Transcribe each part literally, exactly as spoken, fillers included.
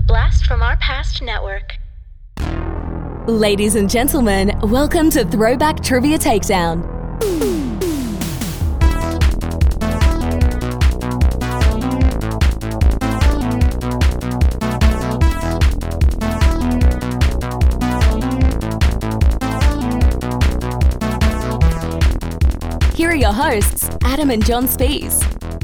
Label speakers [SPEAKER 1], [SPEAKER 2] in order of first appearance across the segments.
[SPEAKER 1] Blast from Our Past Network.
[SPEAKER 2] Ladies and gentlemen, welcome to Throwback Trivia Takedown. Here are your hosts, Adam and John Spees.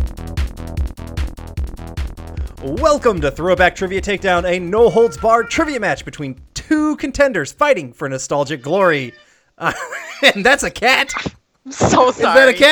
[SPEAKER 3] Welcome to Throwback Trivia Takedown, a no-holds-barred trivia match between two contenders fighting for nostalgic glory. Uh, and that's a cat.
[SPEAKER 4] I'm so sorry.
[SPEAKER 3] Is that a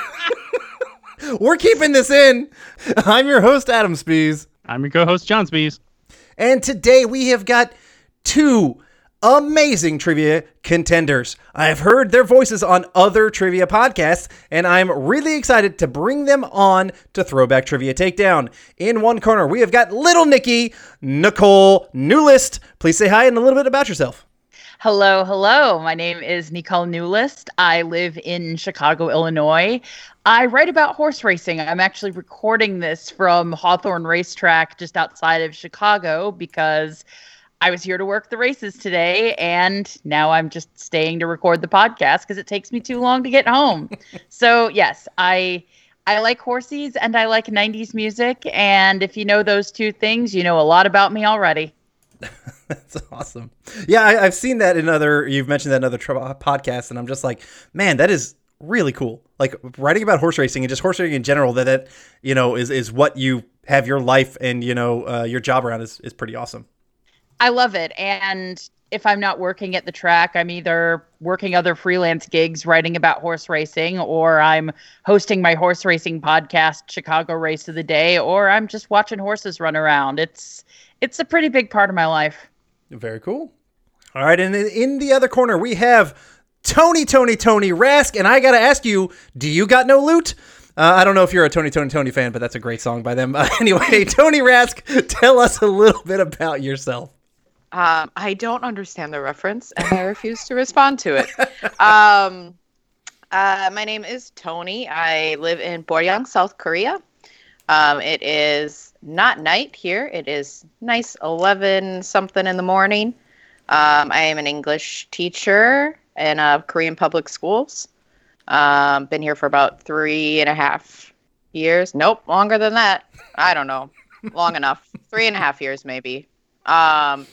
[SPEAKER 3] cat? We're keeping this in. I'm your host, Adam Spees.
[SPEAKER 5] I'm your co-host, John Spees.
[SPEAKER 3] And today we have got two amazing trivia contenders. I have heard their voices on other trivia podcasts, and I'm really excited to bring them on to Throwback Trivia Takedown. In one corner, we have got Little Nikki, Nicole Newlist. Please say hi and a little bit about yourself.
[SPEAKER 4] Hello, hello. My name is Nicole Newlist. I live in Chicago, Illinois. I write about horse racing. I'm actually recording this from Hawthorne Racetrack just outside of Chicago because I was here to work the races today, and now I'm just staying to record the podcast because it takes me too long to get home. So, yes, I I like horses and I like nineties music, and if you know those two things, you know a lot about me already.
[SPEAKER 3] That's awesome. Yeah, I, I've seen that in other, you've mentioned that in other tra- podcasts, and I'm just like, man, that is really cool. Like, writing about horse racing and just horse racing in general, that, that you know, is, is what you have your life and, you know, uh, your job around is, is pretty awesome.
[SPEAKER 4] I love it. And if I'm not working at the track, I'm either working other freelance gigs writing about horse racing, or I'm hosting my horse racing podcast, Chicago Race of the Day, or I'm just watching horses run around. It's it's a pretty big part of my life.
[SPEAKER 3] Very cool. All right. And in the other corner, we have Tony, Tony, Tony Rask. And I got to ask you, do you got no loot? Uh, I don't know if you're a Tony, Tony, Tony fan, but that's a great song by them. Uh, anyway, Tony Rask, tell us a little bit about yourself.
[SPEAKER 6] Um, I don't understand the reference, and I refuse to respond to it. Um, uh, my name is Tony. I live in Boryang, South Korea. Um, it is not night here. It is nice eleven something in the morning. Um, I am an English teacher in uh, Korean public schools. Um, been here for about three and a half years. Nope, longer than that. I don't know. Long enough. Three and a half years, maybe. Um,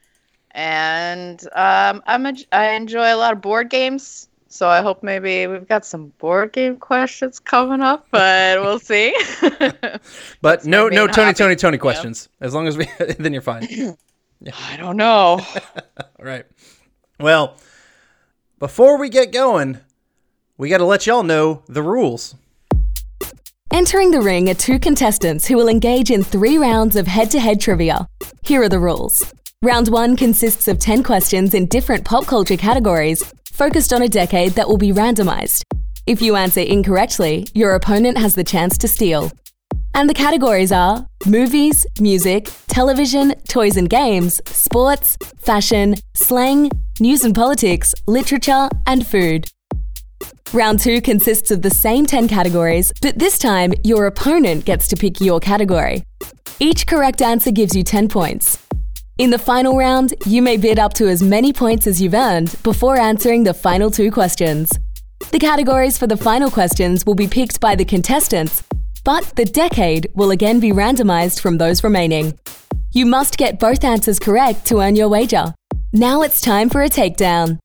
[SPEAKER 6] And um, I'm a, I enjoy a lot of board games, so I hope maybe we've got some board game questions coming up, but we'll see.
[SPEAKER 3] But no, no Tony,
[SPEAKER 6] hobby.
[SPEAKER 3] Tony, Tony questions. Yeah. As long as we, then you're fine.
[SPEAKER 6] Yeah. I don't know.
[SPEAKER 3] All right. Well, before we get going, we got to let y'all know the rules.
[SPEAKER 2] Entering the ring are two contestants who will engage in three rounds of head-to-head trivia. Here are the rules. Round one consists of ten questions in different pop culture categories, focused on a decade that will be randomized. If you answer incorrectly, your opponent has the chance to steal. And the categories are movies, music, television, toys and games, sports, fashion, slang, news and politics, literature, and food. Round two consists of the same ten categories, but this time your opponent gets to pick your category. Each correct answer gives you ten points. In the final round, you may bid up to as many points as you've earned before answering the final two questions. The categories for the final questions will be picked by the contestants, but the decade will again be randomized from those remaining. You must get both answers correct to earn your wager. Now it's time for a takedown.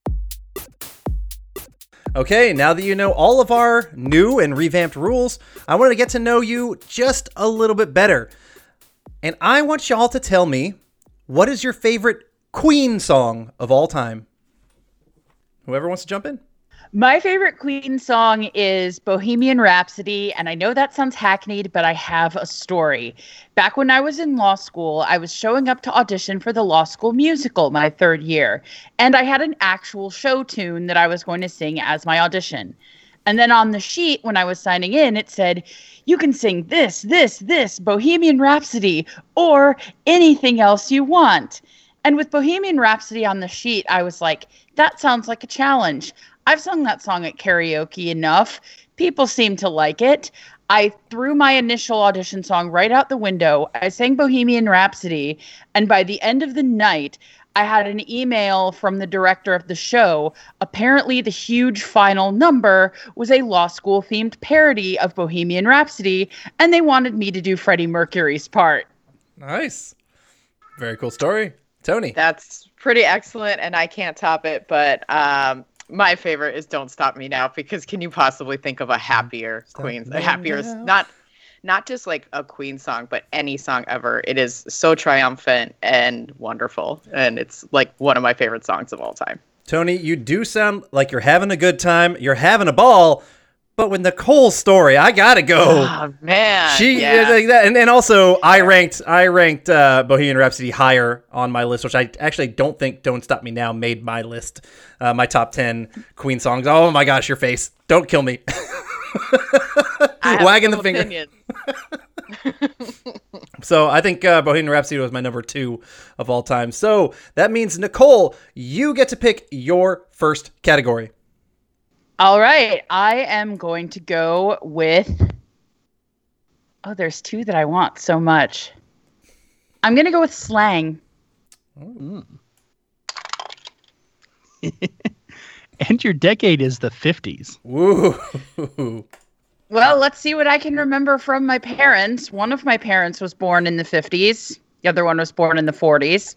[SPEAKER 3] Okay, now that you know all of our new and revamped rules, I want to get to know you just a little bit better. And I want y'all to tell me, what is your favorite Queen song of all time? Whoever wants to jump in.
[SPEAKER 4] My favorite Queen song is Bohemian Rhapsody, and I know that sounds hackneyed, but I have a story. Back when I was in law school, I was showing up to audition for the law school musical my third year, and I had an actual show tune that I was going to sing as my audition. And then on the sheet, when I was signing in, it said, you can sing this, this, this, Bohemian Rhapsody, or anything else you want. And with Bohemian Rhapsody on the sheet, I was like, that sounds like a challenge. I've sung that song at karaoke enough. People seem to like it. I threw my initial audition song right out the window. I sang Bohemian Rhapsody, and by the end of the night, I had an email from the director of the show. Apparently, the huge final number was a law school themed parody of Bohemian Rhapsody, and they wanted me to do Freddie Mercury's part.
[SPEAKER 3] Nice. Very cool story. Tony.
[SPEAKER 6] That's pretty excellent, and I can't top it, but um, my favorite is Don't Stop Me Now, because can you possibly think of a happier
[SPEAKER 3] Stop
[SPEAKER 6] Queen,
[SPEAKER 3] me
[SPEAKER 6] a happier,
[SPEAKER 3] now.
[SPEAKER 6] not not just like a Queen song, but any song ever. It is so triumphant and wonderful, and it's like one of my favorite songs of all time.
[SPEAKER 3] Tony, you do sound like you're having a good time. You're having a ball. But with Nicole's story, I gotta go.
[SPEAKER 6] Oh man,
[SPEAKER 3] She
[SPEAKER 6] yeah.
[SPEAKER 3] like that, and, and also I ranked I ranked uh, Bohemian Rhapsody higher on my list, which I actually don't think "Don't Stop Me Now" made my list, uh, my top ten Queen songs. Oh my gosh, your face! Don't kill me.
[SPEAKER 6] I have
[SPEAKER 3] Wagging the
[SPEAKER 6] some
[SPEAKER 3] finger.
[SPEAKER 6] opinions.
[SPEAKER 3] So I think uh, Bohemian Rhapsody was my number two of all time. So that means Nicole, you get to pick your first category.
[SPEAKER 4] All right, I am going to go with. Oh, there's two that I want so much. I'm going to go with slang.
[SPEAKER 5] And your decade is the fifties.
[SPEAKER 3] Woo.
[SPEAKER 4] Well, let's see what I can remember from my parents. One of my parents was born in the fifties. The other one was born in the forties.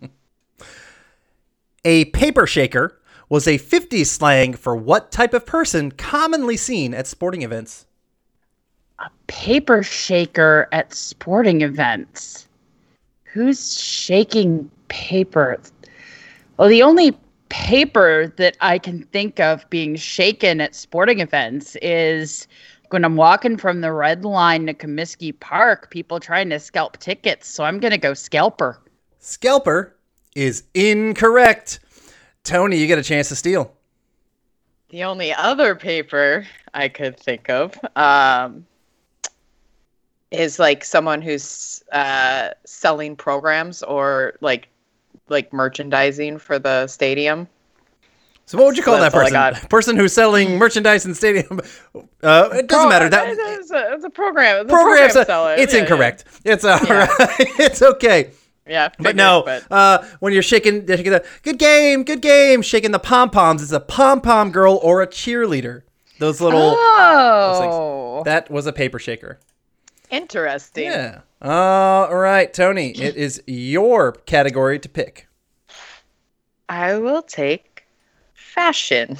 [SPEAKER 3] A paper shaker was a fifties slang for what type of person commonly seen at sporting events?
[SPEAKER 4] Paper shaker at sporting events. Who's shaking paper? Well, the only paper that I can think of being shaken at sporting events is when I'm walking from the Red Line to Comiskey Park, people trying to scalp tickets. So I'm going to go scalper.
[SPEAKER 3] Scalper is incorrect. Tony, you get a chance to steal.
[SPEAKER 6] The only other paper I could think of um, is like someone who's uh, selling programs or like like merchandising for the stadium.
[SPEAKER 3] So what would you call
[SPEAKER 6] That's
[SPEAKER 3] that
[SPEAKER 6] all I
[SPEAKER 3] person?
[SPEAKER 6] got.
[SPEAKER 3] Person who's selling merchandise in stadium. Uh, it doesn't matter. That
[SPEAKER 6] it's a, it's a program. It's a
[SPEAKER 3] program's
[SPEAKER 6] program seller.
[SPEAKER 3] it's
[SPEAKER 6] Yeah,
[SPEAKER 3] incorrect. It's all
[SPEAKER 6] Yeah.
[SPEAKER 3] right. It's okay.
[SPEAKER 6] Yeah,
[SPEAKER 3] But
[SPEAKER 6] figured,
[SPEAKER 3] no,
[SPEAKER 6] but-
[SPEAKER 3] uh, when you're shaking, you're shaking the good game, good game, shaking the pom poms, it's a pom pom girl or a cheerleader. Those little.
[SPEAKER 4] Oh.
[SPEAKER 3] That was a paper shaker.
[SPEAKER 6] interesting.
[SPEAKER 3] Yeah. All right, Tony. It is your category to pick.
[SPEAKER 6] I will take fashion.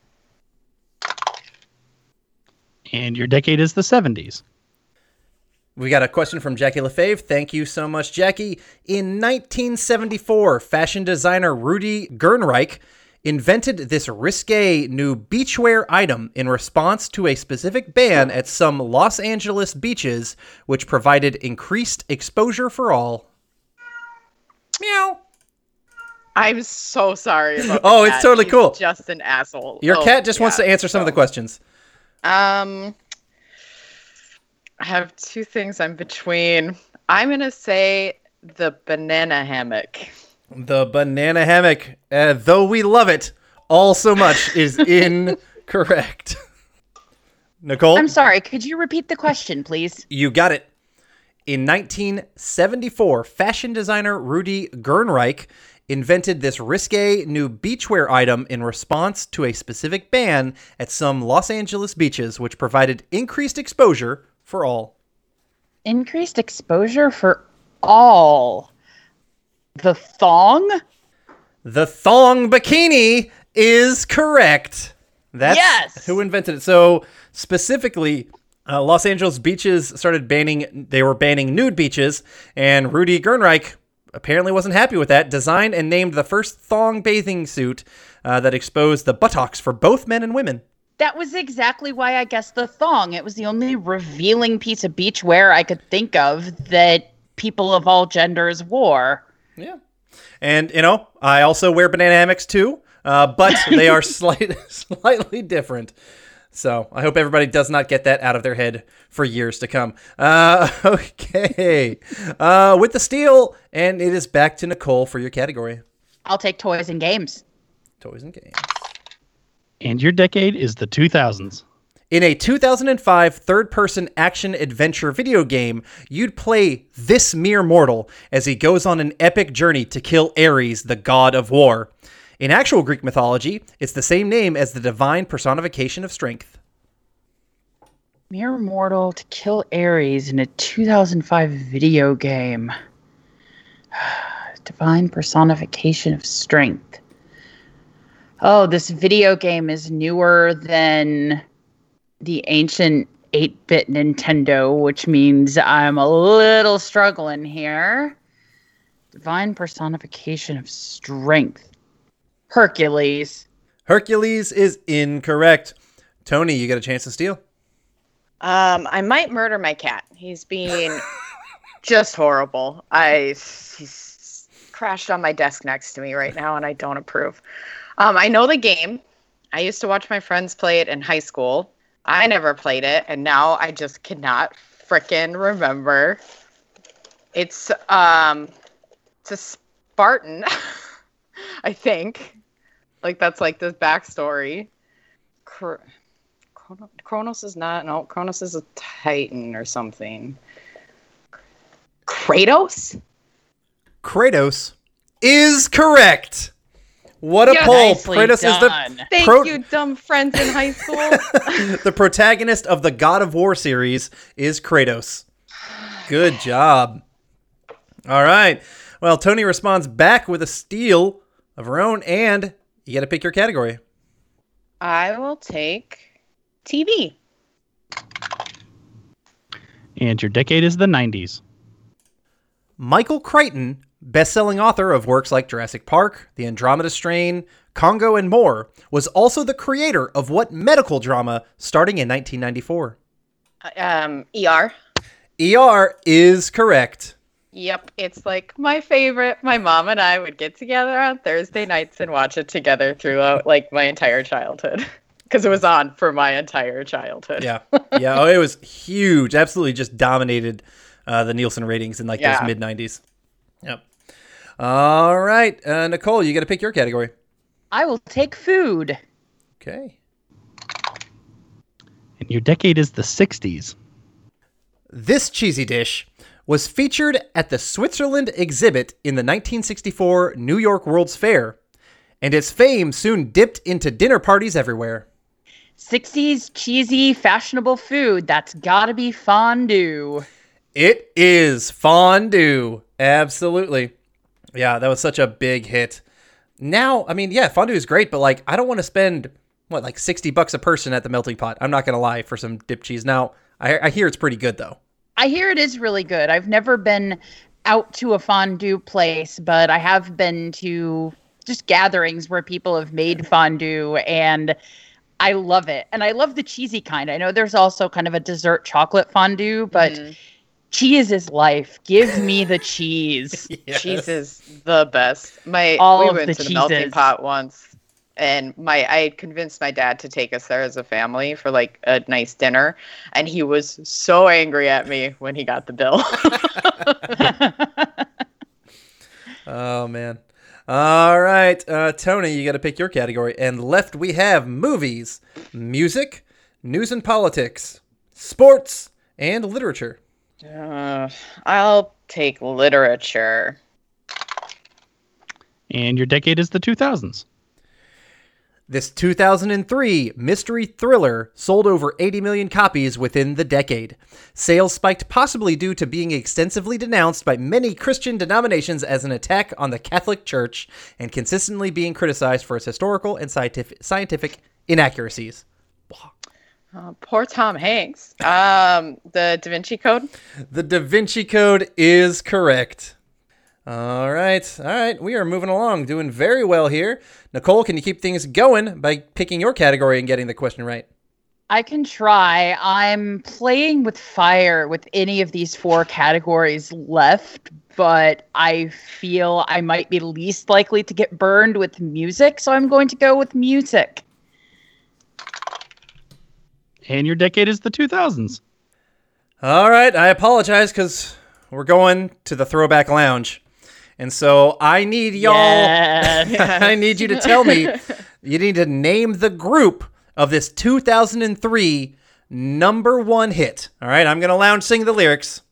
[SPEAKER 5] And your decade is the seventies.
[SPEAKER 3] We got a question from Jackie LaFave. Thank you so much, Jackie. In nineteen seventy-four, fashion designer Rudy Gernreich invented this risque new beachwear item in response to a specific ban at some Los Angeles beaches, which provided increased exposure for all. Meow.
[SPEAKER 6] I'm so sorry about
[SPEAKER 3] Oh,
[SPEAKER 6] the
[SPEAKER 3] it's
[SPEAKER 6] cat.
[SPEAKER 3] totally
[SPEAKER 6] He's
[SPEAKER 3] cool.
[SPEAKER 6] Just an asshole.
[SPEAKER 3] Your
[SPEAKER 6] Oh,
[SPEAKER 3] cat just wants
[SPEAKER 6] yeah,
[SPEAKER 3] to answer some of the
[SPEAKER 6] so-
[SPEAKER 3] questions.
[SPEAKER 6] Um, I have two things I'm between. I'm gonna say the banana hammock.
[SPEAKER 3] The banana hammock, uh, though we love it all so much, is incorrect. Nicole?
[SPEAKER 4] I'm sorry. Could you repeat the question, please?
[SPEAKER 3] You got it. In nineteen seventy-four, fashion designer Rudy Gernreich invented this risque new beachwear item in response to a specific ban at some Los Angeles beaches, which provided increased exposure for all.
[SPEAKER 4] Increased exposure for all. The thong?
[SPEAKER 3] The thong bikini is correct. That's
[SPEAKER 4] Yes!
[SPEAKER 3] who invented it. So specifically, uh, Los Angeles beaches started banning, they were banning nude beaches, and Rudy Gernreich apparently wasn't happy with that, designed and named the first thong bathing suit uh, that exposed the buttocks for both men and women.
[SPEAKER 4] That was exactly why I guessed the thong. It was the only revealing piece of beachwear I could think of that people of all genders wore.
[SPEAKER 3] Yeah. And, you know, I also wear banana hammocks too, uh, but they are slight, slightly different. So I hope everybody does not get that out of their head for years to come. Uh, okay. Uh, with the steal, and it is back to Nicole for your category.
[SPEAKER 4] I'll take toys and games.
[SPEAKER 3] Toys and games.
[SPEAKER 5] And your decade is the two thousands.
[SPEAKER 3] In a two thousand five third-person action-adventure video game, you'd play this mere mortal as he goes on an epic journey to kill Ares, the god of war. In actual Greek mythology, it's the same name as the divine personification of strength.
[SPEAKER 4] Mere mortal to kill Ares in a two thousand five video game. Divine personification of strength. Oh, this video game is newer than the ancient eight-bit Nintendo, which means I'm a little struggling here. Divine personification of strength. Hercules.
[SPEAKER 3] Hercules is incorrect. Tony, you get a chance to steal.
[SPEAKER 6] Um, I might murder my cat. He's being just horrible. I he's crashed on my desk next to me right now, and I don't approve. Um, I know the game. I used to watch my friends play it in high school. I never played it, and now I just cannot frickin' remember. It's um, it's a Spartan, I think. Like that's like the backstory. Cr- Kronos is not. No, Kronos is a Titan or something. Kratos?
[SPEAKER 3] Kratos is correct. What a
[SPEAKER 6] Yes.
[SPEAKER 3] pull.
[SPEAKER 4] Nicely
[SPEAKER 3] Kratos
[SPEAKER 4] done.
[SPEAKER 3] is the
[SPEAKER 6] Thank
[SPEAKER 3] pro-
[SPEAKER 6] you, dumb friends in high school.
[SPEAKER 3] the protagonist of the God of War series is Kratos. Good job. All right. Well, Tony responds back with a steal of her own, and you got to pick your category.
[SPEAKER 6] I will take T V.
[SPEAKER 5] And your decade is the nineties.
[SPEAKER 3] Michael Crichton, best-selling author of works like Jurassic Park, The Andromeda Strain, Congo, and more, was also the creator of what medical drama starting in nineteen ninety-four?
[SPEAKER 6] Um, E R.
[SPEAKER 3] E R is correct.
[SPEAKER 6] Yep, it's like my favorite. My mom and I would get together on Thursday nights and watch it together throughout like my entire childhood because it was on for my entire childhood.
[SPEAKER 3] Yeah. Yeah. Oh, it was huge. Absolutely just dominated uh, the Nielsen ratings in like
[SPEAKER 6] Yeah.
[SPEAKER 3] those mid nineties. Yep. All right. Uh, Nicole, you got to pick your category.
[SPEAKER 4] I will take food.
[SPEAKER 3] Okay.
[SPEAKER 5] And your decade is the sixties.
[SPEAKER 3] This cheesy dish was featured at the Switzerland exhibit in the nineteen sixty-four New York World's Fair, and its fame soon dipped into dinner parties everywhere.
[SPEAKER 4] sixties cheesy fashionable food. That's gotta be fondue.
[SPEAKER 3] It is fondue. Absolutely. Yeah, that was such a big hit. Now, I mean, yeah, fondue is great, but like, I don't want to spend, what, like sixty bucks a person at the melting pot. I'm not going to lie for some dip cheese. Now, I, I hear it's pretty good, though.
[SPEAKER 4] I hear it is really good. I've never been out to a fondue place, but I have been to just gatherings where people have made fondue, and I love it. And I love the cheesy kind. I know there's also kind of a dessert chocolate fondue, but
[SPEAKER 6] Mhm.
[SPEAKER 4] cheese is life. Give me the cheese.
[SPEAKER 3] Yes.
[SPEAKER 6] Cheese is the best. My
[SPEAKER 4] All
[SPEAKER 6] we
[SPEAKER 4] of
[SPEAKER 6] went
[SPEAKER 4] the
[SPEAKER 6] to the melting
[SPEAKER 4] cheeses.
[SPEAKER 6] pot once, and my I had convinced my dad to take us there as a family for like a nice dinner, and he was so angry at me when he got the bill.
[SPEAKER 3] Oh, man. All right. Uh, Tony, you got to pick your category. And left we have movies, music, news and politics, sports, and literature.
[SPEAKER 6] uh, I'll take literature.
[SPEAKER 5] And your decade is the two thousands.
[SPEAKER 3] This two thousand three mystery thriller sold over eighty million copies within the decade. Sales spiked possibly due to being extensively denounced by many Christian denominations as an attack on the Catholic Church and consistently being criticized for its historical and scientific, scientific inaccuracies.
[SPEAKER 6] Uh, poor Tom Hanks. Um, the Da Vinci Code.
[SPEAKER 3] The Da Vinci Code is correct. All right. All right. We are moving along, doing very well here. Nicole, can you keep things going by picking your category and getting the question right?
[SPEAKER 4] I can try. I'm playing with fire with any of these four categories left, but I feel I might be least likely to get burned with music, so I'm going to go with music.
[SPEAKER 5] And your decade is the two thousands.
[SPEAKER 3] All right. I apologize because we're going to the Throwback Lounge. And so I need y'all,
[SPEAKER 4] Yes.
[SPEAKER 3] I need you to tell me, you need to name the group of this two thousand three number one hit. All right, I'm going to lounge sing the lyrics.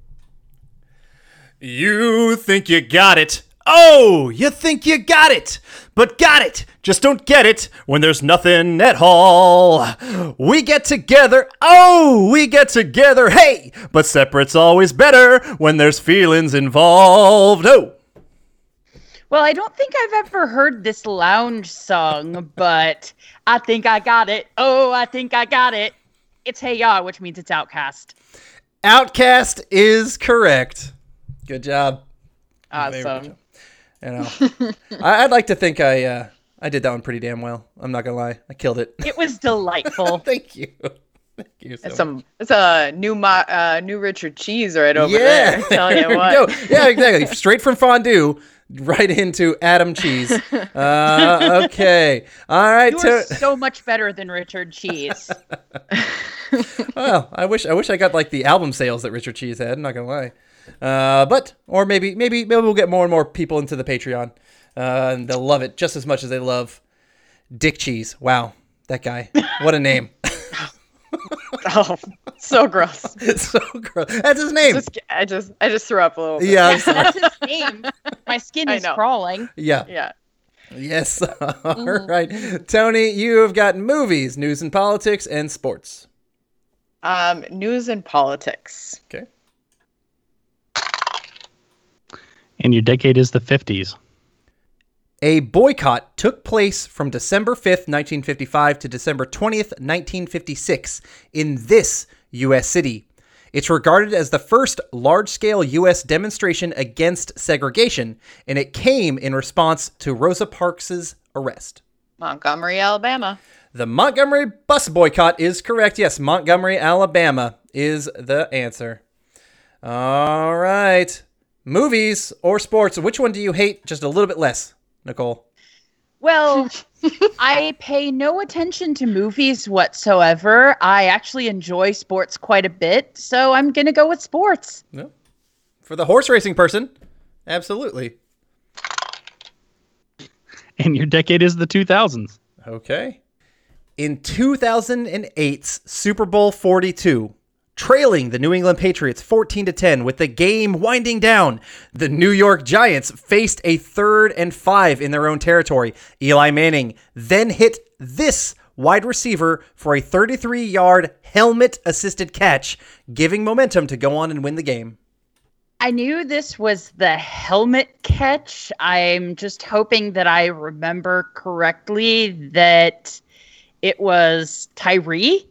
[SPEAKER 3] You think you got it. Oh, you think you got it, but got it. Just don't get it when there's nothing at all. We get together. Oh, we get together. Hey, but separate's always better when there's feelings involved. Oh.
[SPEAKER 4] Well, I don't think I've ever heard this lounge song, but I think I got it. Oh, I think I got it. It's Hey Ya, which means it's Outcast.
[SPEAKER 3] Outcast is correct. Good job.
[SPEAKER 6] Awesome.
[SPEAKER 3] You know, I, I'd like to think I uh, I did that one pretty damn well. I'm not gonna lie, I killed it.
[SPEAKER 4] It was delightful.
[SPEAKER 3] Thank you. Thank you so
[SPEAKER 6] It's some. It's a new mo- uh, new Richard Cheese right over
[SPEAKER 3] Yeah.
[SPEAKER 6] there. Tell you
[SPEAKER 3] There we
[SPEAKER 6] what.
[SPEAKER 3] go. Yeah, exactly. Straight from fondue, right into Adam Cheese. Uh, okay. All right.
[SPEAKER 4] You are
[SPEAKER 3] To-
[SPEAKER 4] so much better than Richard Cheese.
[SPEAKER 3] well, I wish I wish I got like the album sales that Richard Cheese had. I'm not gonna lie. Uh, but or maybe maybe maybe we'll get more and more people into the Patreon, uh, and they'll love it just as much as they love Dick Cheese. Wow, that guy! What a name!
[SPEAKER 6] Oh, so gross.
[SPEAKER 3] It's so gross. That's his name.
[SPEAKER 6] Just, I just, I just threw up a little bit.
[SPEAKER 3] Yeah. I'm sorry.
[SPEAKER 4] That's his name. My skin
[SPEAKER 6] I
[SPEAKER 4] is
[SPEAKER 6] know.
[SPEAKER 4] crawling.
[SPEAKER 3] Yeah.
[SPEAKER 6] Yeah.
[SPEAKER 3] Yes. All right, Tony, you have got movies, news and politics, and sports.
[SPEAKER 6] Um, news and politics.
[SPEAKER 3] Okay.
[SPEAKER 5] And your decade is the fifties.
[SPEAKER 3] A boycott took place from December fifth, nineteen fifty-five to December twentieth, nineteen fifty-six in this U S city. It's regarded as the first large-scale U S demonstration against segregation, and it came in response to Rosa Parks' arrest.
[SPEAKER 6] Montgomery, Alabama.
[SPEAKER 3] The Montgomery bus boycott is correct. Yes, Montgomery, Alabama is the answer. All right. Movies or sports, which one do you hate just a little bit less, Nicole?
[SPEAKER 4] Well, I pay no attention to movies whatsoever. I actually enjoy sports quite a bit, so I'm going to go with sports.
[SPEAKER 3] No. For the horse racing person, absolutely.
[SPEAKER 5] And your decade is the two thousands.
[SPEAKER 3] Okay. In two thousand eight's Super Bowl forty-two, trailing the New England Patriots fourteen to ten with the game winding down, the New York Giants faced a third and five in their own territory. Eli Manning then hit this wide receiver for a thirty-three-yard helmet-assisted catch, giving momentum to go on and win the game.
[SPEAKER 4] I knew this was the helmet catch. I'm just hoping that I remember correctly that it was Tyree.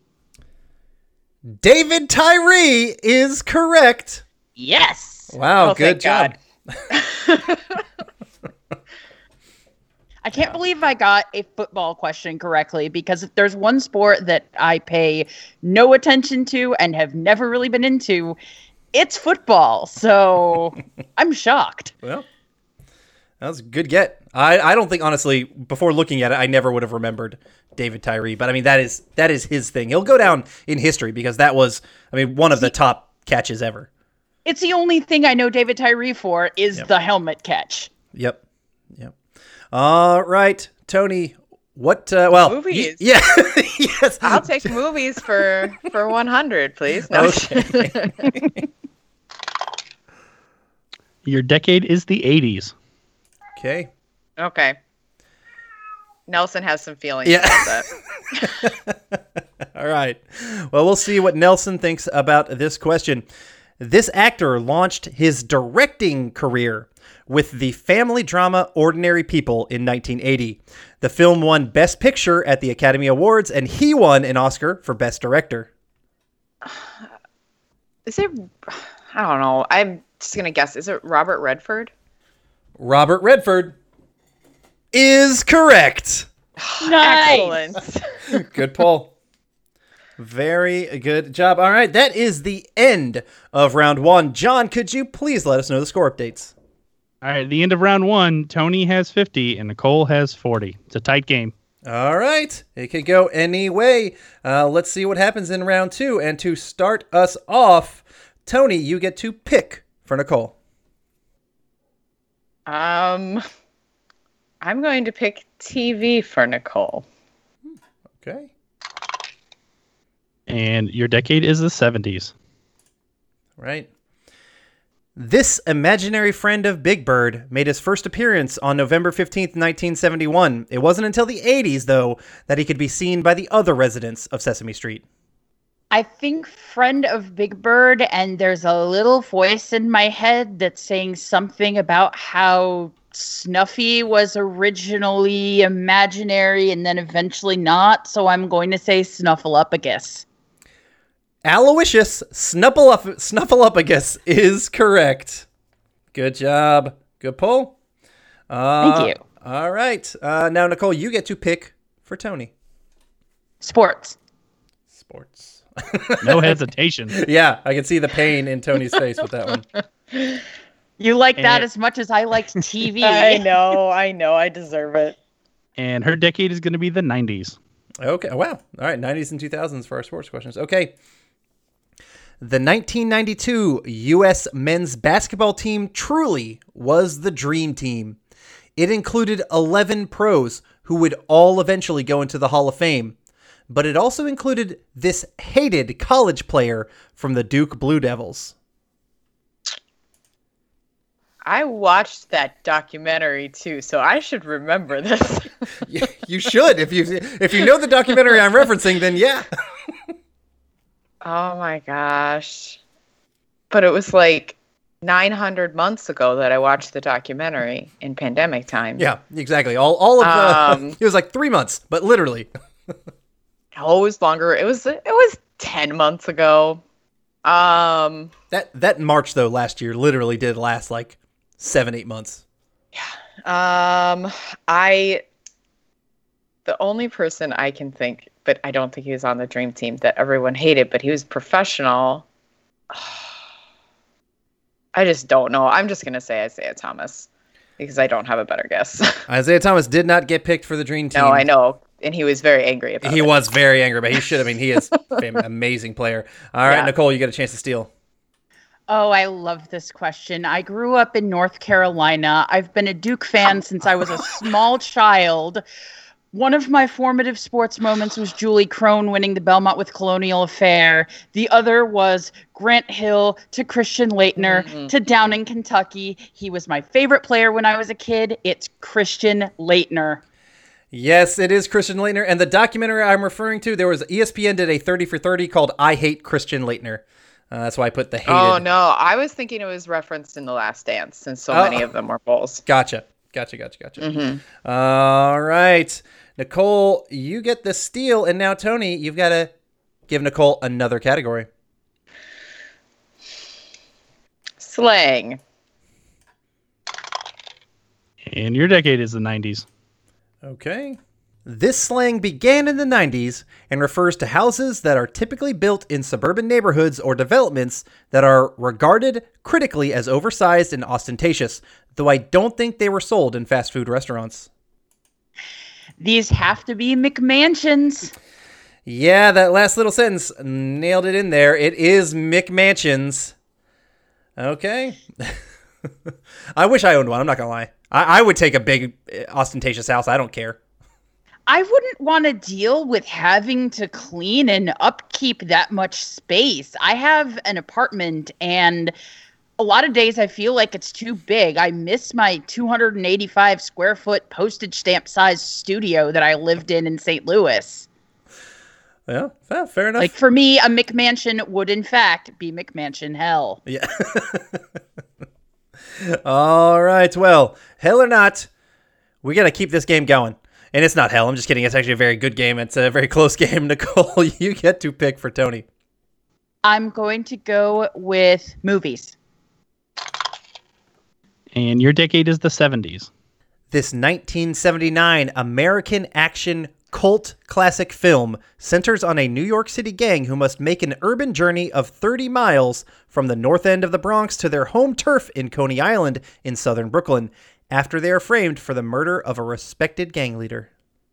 [SPEAKER 3] David Tyree is correct.
[SPEAKER 4] Yes.
[SPEAKER 3] Wow,
[SPEAKER 6] Oh,
[SPEAKER 3] good
[SPEAKER 6] thank
[SPEAKER 3] job.
[SPEAKER 4] I can't believe I got a football question correctly, because if there's one sport that I pay no attention to and have never really been into, it's football. So I'm shocked.
[SPEAKER 3] Well, that was a good get. I, I don't think, honestly, before looking at it, I never would have remembered David Tyree. But, I mean, that is that is his thing. He'll go down in history because that was, I mean, one of the top catches ever.
[SPEAKER 4] It's the only thing I know David Tyree for is
[SPEAKER 3] Yep.
[SPEAKER 4] the helmet catch.
[SPEAKER 3] Yep. Yep. All right, Tony, what, uh, well. y-
[SPEAKER 6] Movies.
[SPEAKER 3] yeah. Yes.
[SPEAKER 6] I'll take movies for for one hundred, please. No.
[SPEAKER 3] Okay.
[SPEAKER 5] Your decade is the eighties.
[SPEAKER 3] Okay.
[SPEAKER 6] Okay. Nelson has some feelings
[SPEAKER 3] Yeah.
[SPEAKER 6] about that.
[SPEAKER 3] All right. Well, we'll see what Nelson thinks about this question. This actor launched his directing career with the family drama Ordinary People in nineteen eighty. The film won Best Picture at the Academy Awards, and he won an Oscar for Best Director.
[SPEAKER 6] Is it? I don't know. I'm just gonna guess. Is it Robert Redford?
[SPEAKER 3] Robert Redford is correct.
[SPEAKER 4] Nice.
[SPEAKER 6] Excellent.
[SPEAKER 3] Good pull. Very good job. All right, that is the end of round one. John, could you please let us know the score updates?
[SPEAKER 5] All right, at the end of round one, Tony has fifty and Nicole has forty. It's a tight game.
[SPEAKER 3] All right, it could go any way. Uh, let's see what happens in round two. And to start us off, Tony, you get to pick for Nicole.
[SPEAKER 6] Um, I'm going to pick T V for Nicole.
[SPEAKER 3] Okay.
[SPEAKER 5] And your decade is the seventies.
[SPEAKER 3] Right. This imaginary friend of Big Bird made his first appearance on November fifteenth, nineteen seventy-one. It wasn't until the eighties, though, that he could be seen by the other residents of Sesame Street.
[SPEAKER 4] I think friend of Big Bird, and there's a little voice in my head that's saying something about how Snuffy was originally imaginary and then eventually not, so I'm going to say Snuffleupagus.
[SPEAKER 3] Aloysius Snuffleup- Snuffleupagus is correct. Good job. Good pull. Uh,
[SPEAKER 4] Thank you.
[SPEAKER 3] All right. Uh, now, Nicole, you get to pick for Tony.
[SPEAKER 4] Sports.
[SPEAKER 3] Sports.
[SPEAKER 5] No hesitation.
[SPEAKER 3] Yeah, I can see the pain in Tony's face with that one.
[SPEAKER 4] You like that
[SPEAKER 5] And-
[SPEAKER 4] as much as I liked T V.
[SPEAKER 7] I know, I know, I deserve it.
[SPEAKER 5] And her decade is going to be the nineties.
[SPEAKER 3] Okay. Wow. All right. nineties and two thousands for our sports questions. Okay. The nineteen ninety-two U S men's basketball team truly was the dream team. It included eleven pros who would all eventually go into the Hall of Fame. But it also included this hated college player from the Duke Blue Devils.
[SPEAKER 7] I watched that documentary too, so I should remember this.
[SPEAKER 3] You should. If you if you know the documentary I'm referencing, then yeah.
[SPEAKER 7] Oh my gosh. But it was like nine hundred months ago that I watched the documentary in pandemic time.
[SPEAKER 3] Yeah, exactly. All all of the,
[SPEAKER 7] Um,
[SPEAKER 3] it was like three months, but literally.
[SPEAKER 7] Oh, it was longer. It was it was ten months ago. Um
[SPEAKER 3] That that March though last year literally did last like seven, eight months.
[SPEAKER 7] um I the only person I can think, but I don't think he was on the dream team that everyone hated, but he was professional. I just don't know. I'm just gonna say Isaiah Thomas because I don't have a better guess.
[SPEAKER 3] Isaiah Thomas did not get picked for the dream team.
[SPEAKER 7] No, I know. And he was very angry about
[SPEAKER 3] He
[SPEAKER 7] it.
[SPEAKER 3] was very angry, but he should. I mean, he is an amazing player. All right,
[SPEAKER 7] Yeah.
[SPEAKER 3] Nicole, you get a chance to steal.
[SPEAKER 4] Oh, I love this question. I grew up in North Carolina. I've been a Duke fan since I was a small child. One of my formative sports moments was Julie Crone winning the Belmont with Colonial Affair. The other was Grant Hill to Christian Laettner
[SPEAKER 7] Mm-hmm.
[SPEAKER 4] to Downing, Kentucky. He was my favorite player when I was a kid. It's Christian Laettner.
[SPEAKER 3] Yes, it is Christian Laettner. And the documentary I'm referring to, there was E S P N did a thirty for thirty called I Hate Christian Laettner. Uh, that's why I put the hated.
[SPEAKER 7] Oh no, I was thinking it was referenced in The Last Dance, since so
[SPEAKER 3] Oh.
[SPEAKER 7] many of them were bulls.
[SPEAKER 3] Gotcha. Gotcha, gotcha, gotcha.
[SPEAKER 7] Mm-hmm.
[SPEAKER 3] All right. Nicole, you get the steal. And now, Tony, you've got to give Nicole another category.
[SPEAKER 7] Slang.
[SPEAKER 5] And your decade is the nineties.
[SPEAKER 3] Okay. This slang began in the nineties and refers to houses that are typically built in suburban neighborhoods or developments that are regarded critically as oversized and ostentatious, though I don't think they were sold in fast food restaurants.
[SPEAKER 4] These have to be McMansions.
[SPEAKER 3] Yeah, that last little sentence nailed it in there. It is McMansions. Okay. I wish I owned one. I'm not going to lie. I, I would take a big, uh, ostentatious house. I don't care.
[SPEAKER 4] I wouldn't want to deal with having to clean and upkeep that much space. I have an apartment, and a lot of days I feel like it's too big. I miss my two hundred eighty-five square foot postage stamp size studio that I lived in in Saint Louis.
[SPEAKER 3] Yeah, fair, fair enough.
[SPEAKER 4] Like, for me, a McMansion would in fact be McMansion hell.
[SPEAKER 3] Yeah. All right. Well, hell or not, we got to keep this game going. And it's not hell. I'm just kidding. It's actually a very good game. It's a very close game. Nicole, you get to pick for Tony.
[SPEAKER 4] I'm going to go with movies.
[SPEAKER 5] And your decade is the seventies.
[SPEAKER 3] This nineteen seventy-nine American action cult classic film centers on a New York City gang who must make an urban journey of thirty miles from the north end of the Bronx to their home turf in Coney Island in southern Brooklyn after they are framed for the murder of a respected gang leader.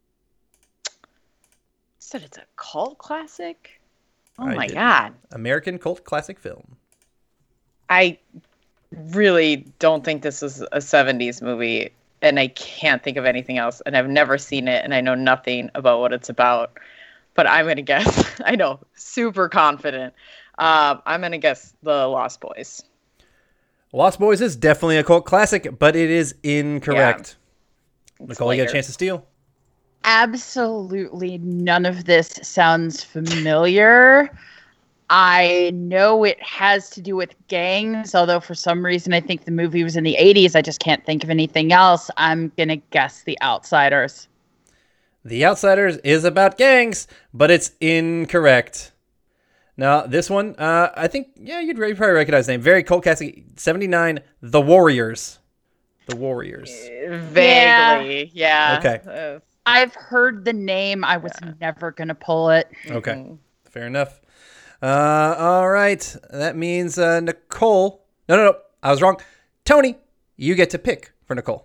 [SPEAKER 7] Said it's a cult classic? Oh
[SPEAKER 3] I
[SPEAKER 7] my
[SPEAKER 3] did.
[SPEAKER 7] god.
[SPEAKER 3] American cult classic film.
[SPEAKER 7] I really don't think this is a seventies movie, and I can't think of anything else, and I've never seen it, and I know nothing about what it's about. but I'm gonna guess. I know, super confident. Um, I'm gonna guess the Lost Boys.
[SPEAKER 3] Lost Boys is definitely a cult classic, but it is incorrect.
[SPEAKER 7] Yeah.
[SPEAKER 3] Nicole, you get a chance to steal.
[SPEAKER 4] Absolutely none of this sounds familiar. I know it has to do with gangs, although for some reason I think the movie was in the eighties. I just can't think of anything else. I'm going to guess The Outsiders.
[SPEAKER 3] The Outsiders is about gangs, but it's incorrect. Now, this one, uh, I think, yeah, you'd re- probably recognize the name. Very cult classic, seventy-nine, The Warriors. The Warriors.
[SPEAKER 7] Vaguely, yeah.
[SPEAKER 3] Okay.
[SPEAKER 7] Uh,
[SPEAKER 4] I've heard the name. I was
[SPEAKER 7] Yeah.
[SPEAKER 4] never going to pull it.
[SPEAKER 3] Okay,
[SPEAKER 7] mhm.
[SPEAKER 3] fair enough. Uh, all right, that means uh, Nicole. No, no, no, I was wrong. Tony, you get to pick for Nicole.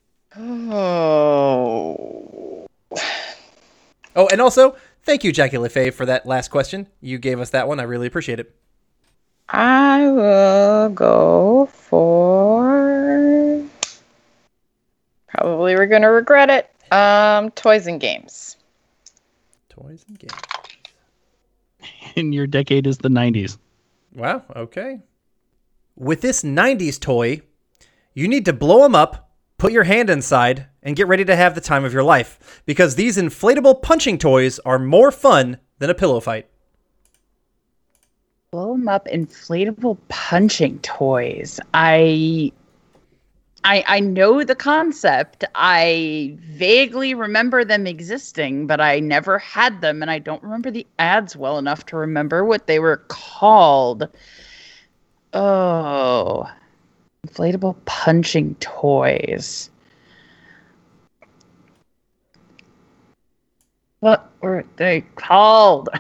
[SPEAKER 7] Oh.
[SPEAKER 3] Oh, and also, thank you, Jackie LaFave, for that last question. You gave us that one. I really appreciate it.
[SPEAKER 7] I will go for. Probably we're gonna regret it. Um, toys and games.
[SPEAKER 3] Toys and games.
[SPEAKER 5] And your decade is the nineties.
[SPEAKER 3] Wow, okay. With this nineties toy, you need to blow them up, put your hand inside, and get ready to have the time of your life. Because these inflatable punching toys are more fun than a pillow fight.
[SPEAKER 4] Blow them up, inflatable punching toys. I, I, I know the concept. I vaguely remember them existing, but I never had them, and I don't remember the ads well enough to remember what they were called. Oh, inflatable punching toys. What were they called?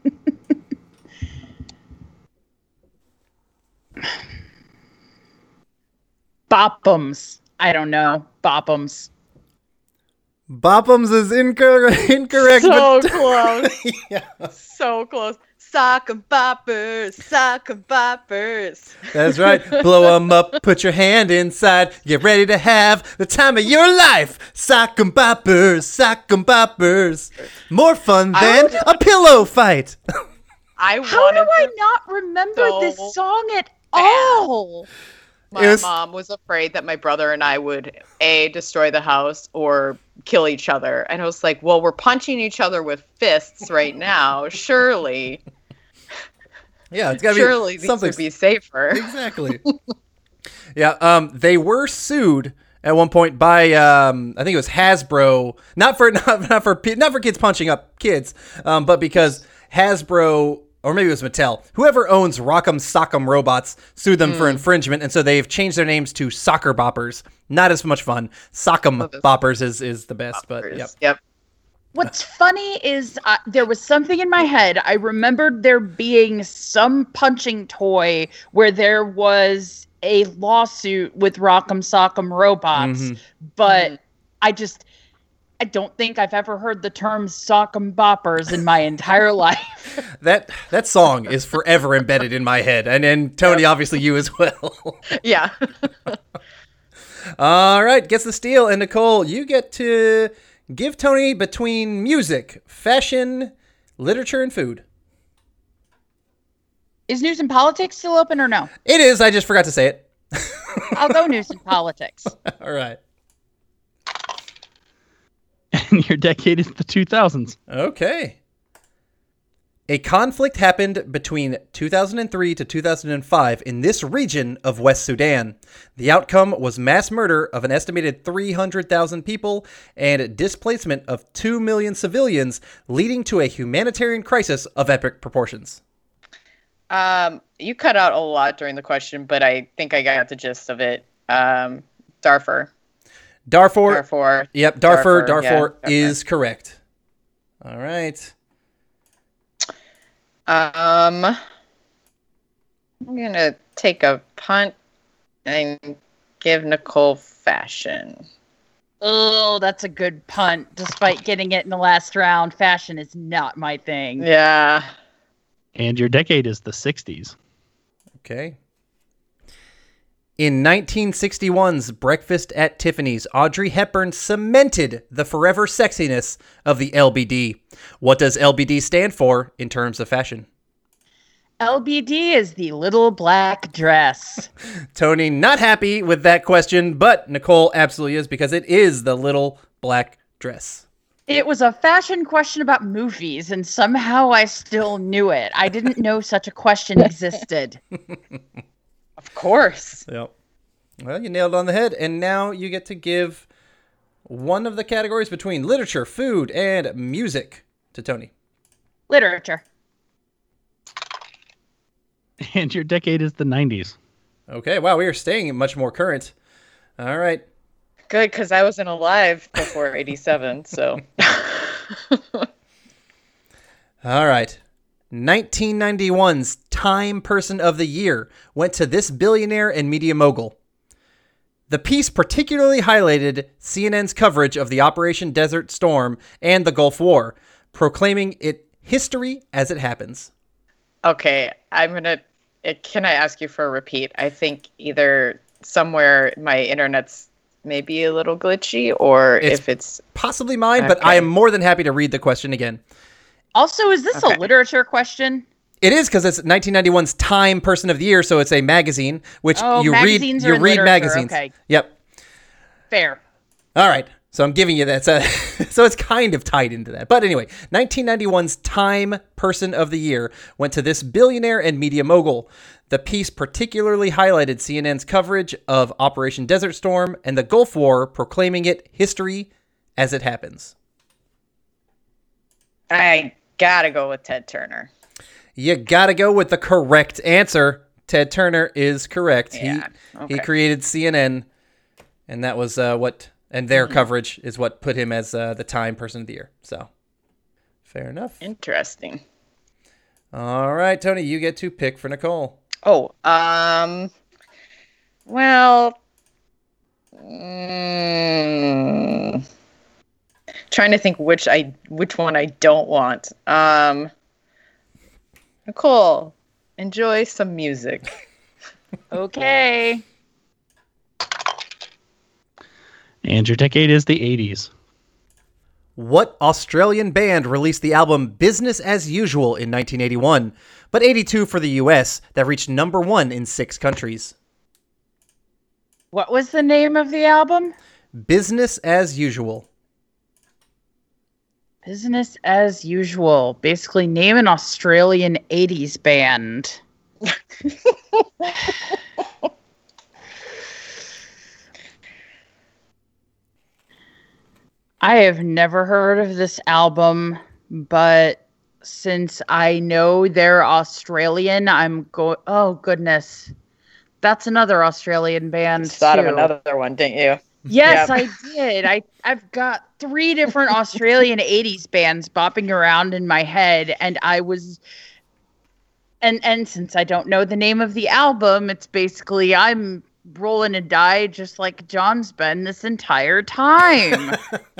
[SPEAKER 4] Bop'ems. I don't know. Bop'ems.
[SPEAKER 3] Bop'ems is incor- incorrect.
[SPEAKER 7] So
[SPEAKER 3] but-
[SPEAKER 7] close.
[SPEAKER 3] Yeah,
[SPEAKER 7] So close. Sock and boppers. Sock and boppers.
[SPEAKER 3] that's right. Blow them up, put your hand inside, get ready to have the time of your life. Sock 'em boppers, sock 'em boppers. More fun than a pillow fight.
[SPEAKER 7] I
[SPEAKER 4] How
[SPEAKER 7] wanted
[SPEAKER 4] do I
[SPEAKER 7] to-
[SPEAKER 4] not remember
[SPEAKER 7] so
[SPEAKER 4] this song at all?
[SPEAKER 7] My
[SPEAKER 3] It was-
[SPEAKER 7] mom was afraid that my brother and I would A, destroy the house or kill each other. And I was like, well, we're punching each other with fists right now. Surely,
[SPEAKER 3] Yeah, it's gotta
[SPEAKER 7] surely
[SPEAKER 3] be
[SPEAKER 7] these
[SPEAKER 3] something.
[SPEAKER 7] would be safer.
[SPEAKER 3] Exactly. Yeah, um, they were sued at one point by um, I think it was Hasbro, not for not, not for not for kids punching up kids, um, but because Hasbro, or maybe it was Mattel, whoever owns Rock'em Sock'em Robots, sued them for infringement, and so they've changed their names to Soccer Boppers. Not as much fun. Sock'em
[SPEAKER 7] Oh, those-
[SPEAKER 3] Boppers is is the best, but yep.
[SPEAKER 7] Yep.
[SPEAKER 4] What's funny is uh, there was something in my head. I remembered there being some punching toy where there was a lawsuit with Rock'em Sock'em Robots,
[SPEAKER 3] Mhm.
[SPEAKER 4] but I just I don't think I've ever heard the term Sock'em Boppers in my entire life.
[SPEAKER 3] That that song is forever embedded in my head, and and Tony, obviously you as well.
[SPEAKER 7] Yeah.
[SPEAKER 3] All right, gets the steal, and Nicole, you get to give Tony between music, fashion, literature, and food.
[SPEAKER 4] Is news and politics still open or no?
[SPEAKER 3] It is. I just forgot to say it.
[SPEAKER 4] I'll go news and politics.
[SPEAKER 3] All right.
[SPEAKER 5] And your decade is the two thousands.
[SPEAKER 3] Okay. A conflict happened between two thousand three to two thousand five in this region of West Sudan. The outcome was mass murder of an estimated three hundred thousand people and displacement of two million civilians, leading to a humanitarian crisis of epic proportions.
[SPEAKER 7] Um, you cut out a lot during the question, but I think I got the gist of it. Um, Darfur.
[SPEAKER 3] Darfur.
[SPEAKER 7] Darfur.
[SPEAKER 3] Yep, Darfur.
[SPEAKER 7] Darfur, yeah,
[SPEAKER 3] Darfur
[SPEAKER 7] Darfur.
[SPEAKER 3] is correct. All right.
[SPEAKER 7] Um, I'm gonna take a punt and give Nicole fashion.
[SPEAKER 4] Oh, that's a good punt. Despite getting it in the last round, fashion is not my thing.
[SPEAKER 7] Yeah.
[SPEAKER 5] And your decade is the sixties.
[SPEAKER 3] Okay. In nineteen sixty-one's Breakfast at Tiffany's, Audrey Hepburn cemented the forever sexiness of the L B D. What does L B D stand for in terms of fashion?
[SPEAKER 4] L B D is the little black dress.
[SPEAKER 3] Tony, not happy with that question, but Nicole absolutely is, because it is the little black dress.
[SPEAKER 4] It was a fashion question about movies, and somehow I still knew it. I didn't know such a question existed.
[SPEAKER 7] Of course.
[SPEAKER 3] Yep. Well, you nailed it on the head, and now you get to give one of the categories between literature, food, and music to Tony.
[SPEAKER 4] Literature.
[SPEAKER 5] And your decade is the nineties.
[SPEAKER 3] Okay, wow, we are staying much more current. All right.
[SPEAKER 7] Good, because I wasn't alive before eighty-seven, so.
[SPEAKER 3] All right. nineteen ninety-one's Time Person of the Year went to this billionaire and media mogul. The piece particularly highlighted C N N's coverage of the Operation Desert Storm and the Gulf War, proclaiming it history as it happens.
[SPEAKER 7] Okay, I'm going to... Can I ask you for a repeat? I think either somewhere my internet's maybe a little glitchy, or
[SPEAKER 3] It's
[SPEAKER 7] if it's...
[SPEAKER 3] Possibly mine, but
[SPEAKER 7] Okay.
[SPEAKER 3] I am more than happy to read the question again.
[SPEAKER 4] Also, is this
[SPEAKER 7] Okay.
[SPEAKER 4] a literature question?
[SPEAKER 3] It is, because it's nineteen ninety-one's Time Person of the Year, so it's a magazine, which
[SPEAKER 4] Oh,
[SPEAKER 3] you read.
[SPEAKER 4] magazines are
[SPEAKER 3] You
[SPEAKER 4] in
[SPEAKER 3] read
[SPEAKER 4] literature,
[SPEAKER 3] magazines.
[SPEAKER 4] okay.
[SPEAKER 3] Yep.
[SPEAKER 4] Fair.
[SPEAKER 3] All right. So I'm giving you that. So, so it's kind of tied into that. But anyway, nineteen ninety-one's Time Person of the Year went to this billionaire and media mogul. The piece particularly highlighted C N N's coverage of Operation Desert Storm and the Gulf War, proclaiming it history as it happens.
[SPEAKER 7] I gotta go with Ted Turner.
[SPEAKER 3] You gotta go with the correct answer. Ted Turner is correct.
[SPEAKER 7] Yeah,
[SPEAKER 3] He
[SPEAKER 7] okay.
[SPEAKER 3] he created C N N, and that was uh, what, and their coverage is what put him as uh, the Time Person of the Year. So, fair enough.
[SPEAKER 7] Interesting.
[SPEAKER 3] All right, Tony, you get to pick for Nicole.
[SPEAKER 7] Oh, um, well, mm, trying to think which I which one I don't want. Um, Nicole, enjoy some music.
[SPEAKER 4] Okay.
[SPEAKER 5] And your decade is the eighties.
[SPEAKER 3] What Australian band released the album Business as Usual in nineteen eighty-one, but eighty-two for the U S, that reached number one in six countries?
[SPEAKER 4] What was the name of the album?
[SPEAKER 3] Business as Usual.
[SPEAKER 4] Business as Usual. Basically, name an Australian eighties band. I have never heard of this album, but since I know they're Australian, I'm going. Oh goodness, that's another Australian band.
[SPEAKER 7] Thought of
[SPEAKER 4] too.
[SPEAKER 7] another one, didn't you?
[SPEAKER 4] Yes,
[SPEAKER 7] Yep.
[SPEAKER 4] I did. I I've got three different Australian eighties bands bopping around in my head, and I was. And and since I don't know the name of the album, it's basically I'm rolling a die just like John's been this entire time.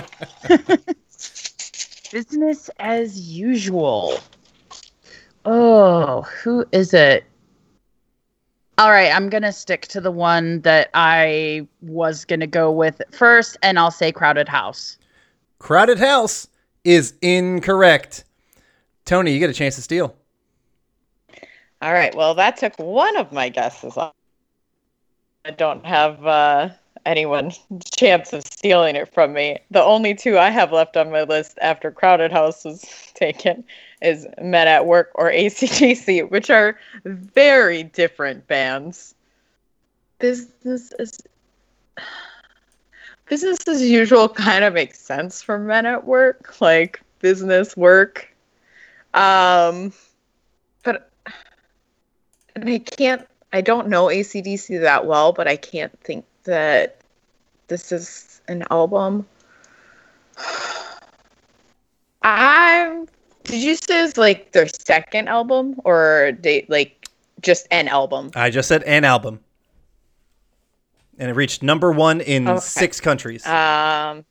[SPEAKER 4] Business as Usual. Oh, who is it? All right, I'm going to stick to the one that I was going to go with first, and I'll say Crowded House.
[SPEAKER 3] Crowded House is incorrect. Tony, you get a chance to steal.
[SPEAKER 7] All right. Well, that took one of my guesses off. I don't have uh, anyone's chance of stealing it from me. The only two I have left on my list after Crowded House was taken is Men at Work or A C D C, which are very different bands. Business as Business as Usual kind of makes sense for Men at Work, like business work. Um, but and I can't. I don't know A C D C that well, but I can't think that this is an album. I'm. Did you say it's like their second album, or they like just an album?
[SPEAKER 3] I just said an album. And it reached number one in
[SPEAKER 7] Okay.
[SPEAKER 3] six countries.
[SPEAKER 7] Um,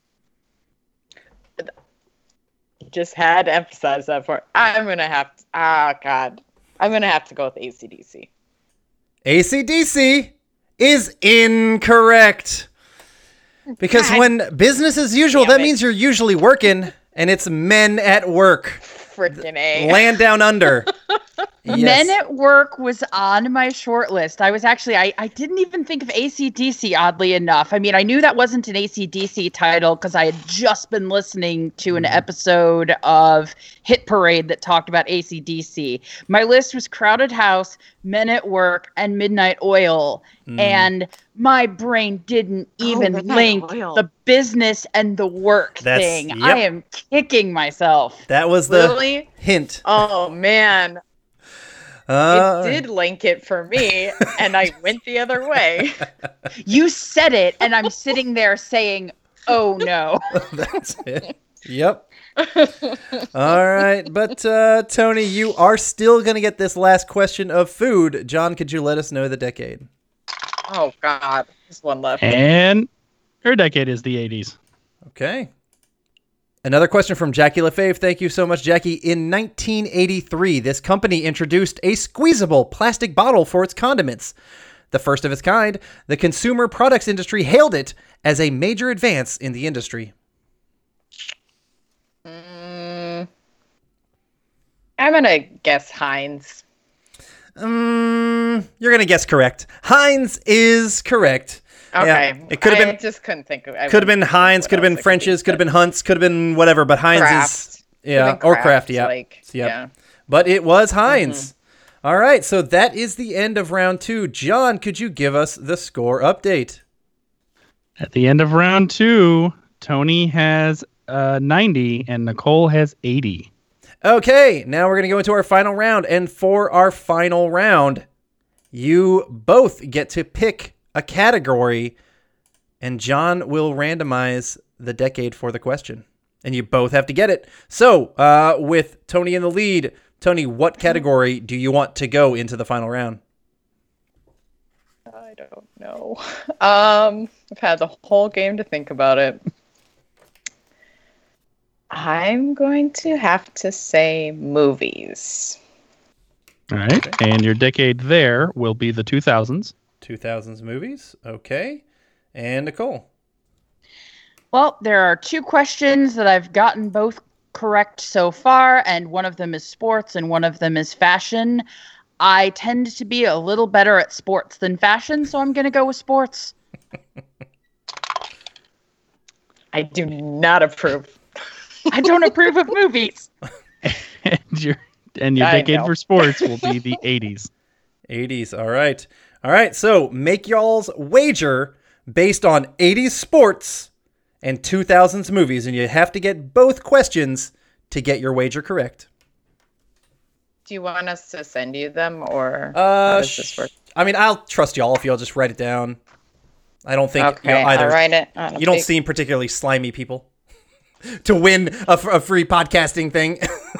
[SPEAKER 7] just had to emphasize that for. I'm gonna have to. Ah, God, I'm gonna have to go with A C D C.
[SPEAKER 3] A C D C is incorrect. Because
[SPEAKER 7] God.
[SPEAKER 3] when business as usual,
[SPEAKER 7] Damn
[SPEAKER 3] that
[SPEAKER 7] it.
[SPEAKER 3] means you're usually working, and it's Men at Work.
[SPEAKER 7] Freaking A.
[SPEAKER 3] Land Down Under.
[SPEAKER 4] Men
[SPEAKER 3] Yes.
[SPEAKER 4] at Work was on my short list. I was actually, I, I didn't even think of A C D C, oddly enough. I mean, I knew that wasn't an A C D C title because I had just been listening to an episode of Hit Parade that talked about A C D C. My list was Crowded House, Men at Work, and Midnight Oil.
[SPEAKER 3] Mm.
[SPEAKER 4] And my brain didn't even
[SPEAKER 7] Midnight
[SPEAKER 4] link
[SPEAKER 7] Oil.
[SPEAKER 4] the business and the work
[SPEAKER 3] That's-
[SPEAKER 4] thing.
[SPEAKER 3] yep.
[SPEAKER 4] I am kicking myself.
[SPEAKER 3] That was the
[SPEAKER 7] Really?
[SPEAKER 3] hint.
[SPEAKER 7] Oh man,
[SPEAKER 3] Uh,
[SPEAKER 7] it did link it for me, and I went the other way.
[SPEAKER 4] You said it, and I'm sitting there saying, oh no.
[SPEAKER 3] That's it. Yep. All right. But, uh, Tony, you are still going to get this last question of food. John, could you let us know the decade?
[SPEAKER 7] Oh God, there's one left.
[SPEAKER 5] And her decade is the eighties.
[SPEAKER 3] Okay. Another question from Jackie LaFave. Thank you so much, Jackie. In nineteen eighty-three, this company introduced a squeezable plastic bottle for its condiments. The first of its kind, the consumer products industry hailed it as a major advance in the industry.
[SPEAKER 7] Mm, I'm gonna guess Heinz.
[SPEAKER 3] Um, you're going to guess correct. Heinz is correct.
[SPEAKER 7] Okay,
[SPEAKER 3] Yeah, it could have
[SPEAKER 7] I
[SPEAKER 3] been
[SPEAKER 7] just couldn't think of. I
[SPEAKER 3] could have been
[SPEAKER 7] wouldn't think
[SPEAKER 3] Heinz,
[SPEAKER 7] what
[SPEAKER 3] could have
[SPEAKER 7] else
[SPEAKER 3] been
[SPEAKER 7] it could
[SPEAKER 3] French's,
[SPEAKER 7] be,
[SPEAKER 3] could have
[SPEAKER 7] but
[SPEAKER 3] been Hunt's, could have been whatever, but Heinz
[SPEAKER 7] Kraft.
[SPEAKER 3] is
[SPEAKER 7] Could have
[SPEAKER 3] yeah,
[SPEAKER 7] been
[SPEAKER 3] or Kraft, yeah.
[SPEAKER 7] Like,
[SPEAKER 3] Yep.
[SPEAKER 7] yeah.
[SPEAKER 3] But it was Heinz. All right, so that is the end of round two. John, could you give us the score update?
[SPEAKER 5] At the end of round two, Tony has uh, ninety and Nicole has eighty.
[SPEAKER 3] Okay, now we're going to go into our final round. And for our final round, you both get to pick a category, and John will randomize the decade for the question. And you both have to get it. So, uh, with Tony in the lead, Tony, what category do you want to go into the final round?
[SPEAKER 7] I don't know. Um, I've had the whole game to think about it. I'm going to have to say movies.
[SPEAKER 5] All right. And your decade there will be the two thousands.
[SPEAKER 3] two thousands movies. Okay. And Nicole.
[SPEAKER 4] Well, there are two questions that I've gotten both correct so far, and one of them is sports and one of them is fashion. I tend to be a little better at sports than fashion, so I'm going to go with sports.
[SPEAKER 7] I do not approve.
[SPEAKER 4] I don't approve of movies.
[SPEAKER 5] And your and your
[SPEAKER 7] I
[SPEAKER 5] decade
[SPEAKER 7] know.
[SPEAKER 5] for sports will be the eighties.
[SPEAKER 3] eighties. All right. All right. So make y'all's wager based on eighties sports and two thousands movies, and you have to get both questions to get your wager correct.
[SPEAKER 7] Do you want us to send you them, or how
[SPEAKER 3] Uh,
[SPEAKER 7] does this work?
[SPEAKER 3] I mean, I'll trust y'all if y'all just write it down. I don't think
[SPEAKER 7] Okay,
[SPEAKER 3] you know, either.
[SPEAKER 7] I'll write it. on a
[SPEAKER 3] You don't
[SPEAKER 7] big-
[SPEAKER 3] seem particularly slimy people to win a, f- a free podcasting thing.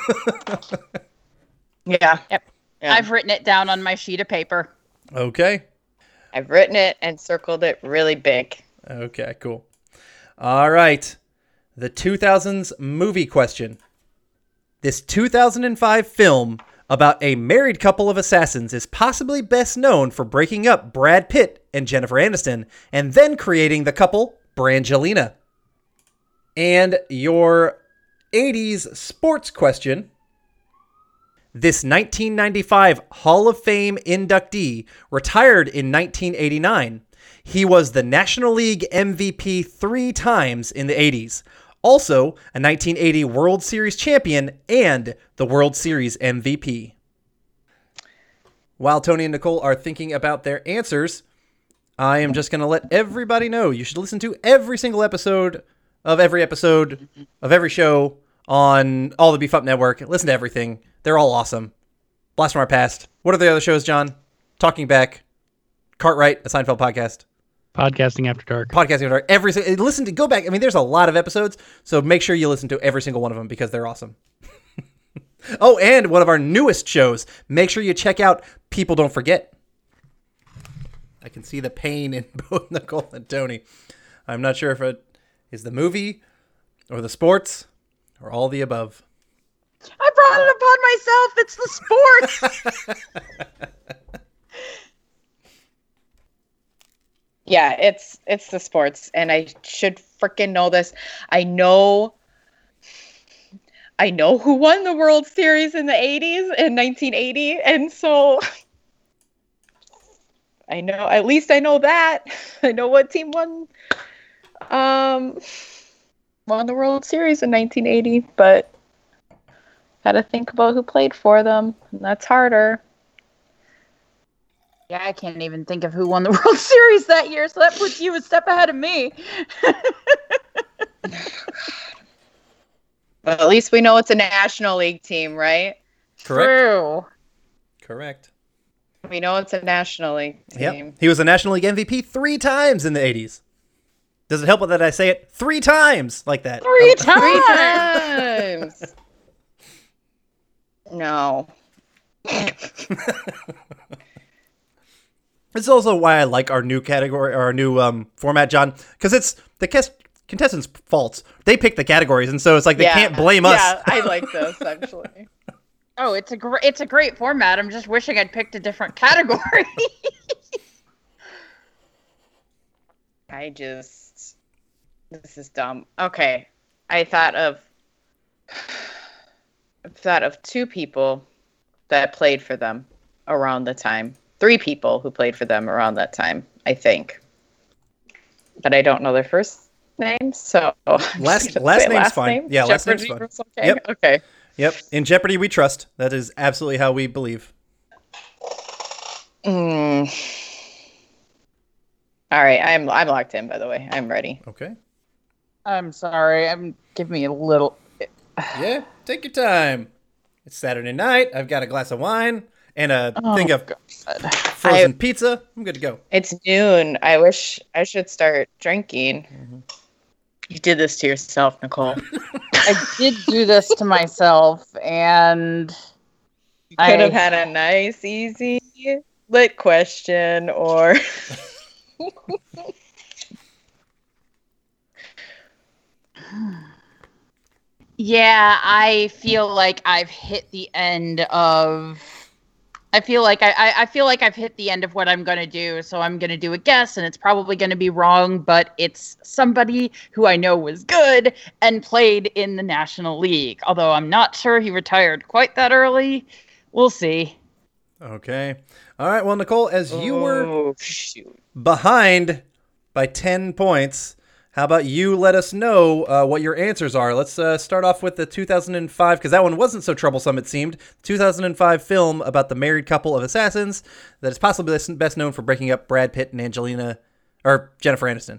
[SPEAKER 7] Yeah.
[SPEAKER 4] Yep.
[SPEAKER 7] Yeah.
[SPEAKER 4] I've written it down on my sheet of paper.
[SPEAKER 3] Okay.
[SPEAKER 7] I've written it and circled it really big.
[SPEAKER 3] Okay, cool. All right. The two thousands movie question. This two thousand five film about a married couple of assassins is possibly best known for breaking up Brad Pitt and Jennifer Aniston and then creating the couple Brangelina. And your eighties sports question. This nineteen ninety-five Hall of Fame inductee retired in nineteen eighty-nine. He was the National League M V P three times in the eighties. Also, a nineteen eighty World Series champion and the World Series M V P. While Tony and Nicole are thinking about their answers, I am just going to let everybody know you should listen to every single episode of every episode of every show on all the Beef Up Network. Listen to everything. They're all awesome. Blast from Our Past. What are the other shows, John? Talking Back. Cartwright, a Seinfeld podcast.
[SPEAKER 5] Podcasting After Dark.
[SPEAKER 3] Podcasting After Dark. Every si- listen to go back. I mean, there's a lot of episodes, so make sure you listen to every single one of them because they're awesome. Oh, and one of our newest shows. Make sure you check out People Don't Forget. I can see the pain in both Nicole and Tony. I'm not sure if it is the movie or the sports or all the above.
[SPEAKER 4] I brought it upon myself. It's the sports.
[SPEAKER 7] Yeah, it's it's the sports, and I should freaking know this. I know, I know who won the World Series in the eighties in nineteen eighty, and so I know at least I know that. I know what team won, um, won the World Series in nineteen eighty, but gotta think about who played for them, and that's harder.
[SPEAKER 4] Yeah, I can't even think of who won the World Series that year, so that puts you a step ahead of me.
[SPEAKER 7] But at least we know it's a National League team, right?
[SPEAKER 3] Correct.
[SPEAKER 4] True.
[SPEAKER 3] Correct.
[SPEAKER 7] We know it's a National League team.
[SPEAKER 3] Yep. He was a National League M V P three times in the eighties. Does it help that I say it three times like that?
[SPEAKER 4] Three
[SPEAKER 7] Three
[SPEAKER 4] times.
[SPEAKER 7] times. No.
[SPEAKER 3] This is also why I like our new category, or our new um, format, John, because it's the kes- contestants' faults. They pick the categories, and so it's like they
[SPEAKER 7] Yeah.
[SPEAKER 3] can't blame us.
[SPEAKER 7] Yeah, I like this, actually.
[SPEAKER 4] Oh, it's a great it's a great format. I'm just wishing I'd picked a different category.
[SPEAKER 7] I just... This is dumb. Okay. I thought of... I thought of two people that played for them around the time. Three people who played for them around that time, I think. But I don't know their first names, so... I'm
[SPEAKER 3] Last-
[SPEAKER 7] just gonna
[SPEAKER 3] last
[SPEAKER 7] say
[SPEAKER 3] name's fine.
[SPEAKER 7] name.
[SPEAKER 3] Yeah, last name's
[SPEAKER 7] Jeopardy
[SPEAKER 3] fine.
[SPEAKER 7] was Okay.
[SPEAKER 3] Yep.
[SPEAKER 7] Okay.
[SPEAKER 3] Yep. In Jeopardy, we trust. That is absolutely how we believe.
[SPEAKER 7] Mm. All right, I'm I'm locked in. By the way, I'm ready.
[SPEAKER 3] Okay.
[SPEAKER 4] I'm sorry. I'm give me a little.
[SPEAKER 3] Yeah, take your time. It's Saturday night. I've got a glass of wine and a
[SPEAKER 4] Oh,
[SPEAKER 3] thing of
[SPEAKER 4] God.
[SPEAKER 3] frozen pizza. I'm good to go.
[SPEAKER 7] It's noon. I wish I should start drinking.
[SPEAKER 3] Mm-hmm.
[SPEAKER 7] You did this to yourself, Nicole.
[SPEAKER 4] I did do this to myself, and
[SPEAKER 7] You could have
[SPEAKER 4] I-
[SPEAKER 7] had a nice, easy, lit question, or
[SPEAKER 4] yeah, I feel like I've hit the end of. I feel like I, I, I feel like I've hit the end of what I'm gonna do, so I'm gonna do a guess, and it's probably gonna be wrong, but it's somebody who I know was good and played in the National League. Although I'm not sure he retired quite that early. We'll see.
[SPEAKER 3] Okay. All right. Well, Nicole, as you were
[SPEAKER 7] oh, shoot.
[SPEAKER 3] behind by ten points, how about you let us know uh, what your answers are? Let's uh, start off with the two thousand five, because that one wasn't so troublesome, it seemed. two thousand five film about the married couple of assassins that is possibly best known for breaking up Brad Pitt and Angelina, or Jennifer Aniston.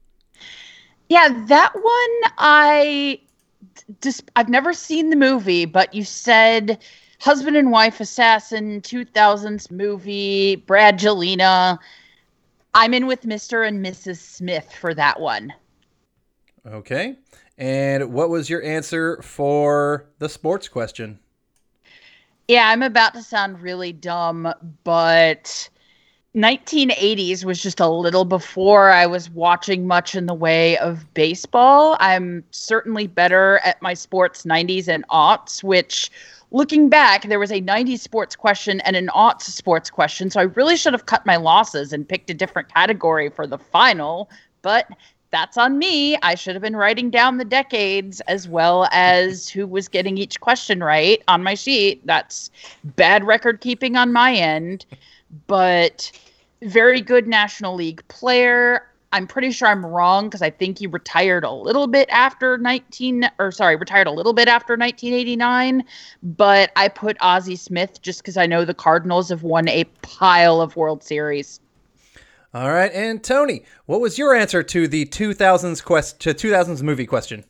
[SPEAKER 4] Yeah, that one I just I've never seen the movie, but you said husband and wife assassin two thousands movie, Brad Jelena. I'm in with Mister and Missus Smith for that one.
[SPEAKER 3] Okay. And what was your answer for the sports question?
[SPEAKER 4] Yeah, I'm about to sound really dumb, but nineteen eighties was just a little before I was watching much in the way of baseball. I'm certainly better at my sports nineties and aughts, which, looking back, there was a nineties sports question and an aughts sports question, so I really should have cut my losses and picked a different category for the final, but that's on me. I should have been writing down the decades as well as who was getting each question right on my sheet. That's bad record keeping on my end, but very good National League player. I'm pretty sure I'm wrong because I think he retired a little bit after nineteen or sorry, retired a little bit after nineteen eighty-nine, but I put Ozzie Smith just because I know the Cardinals have won a pile of World Series.
[SPEAKER 3] All right. And Tony, what was your answer to the two thousands quest to two thousands movie question?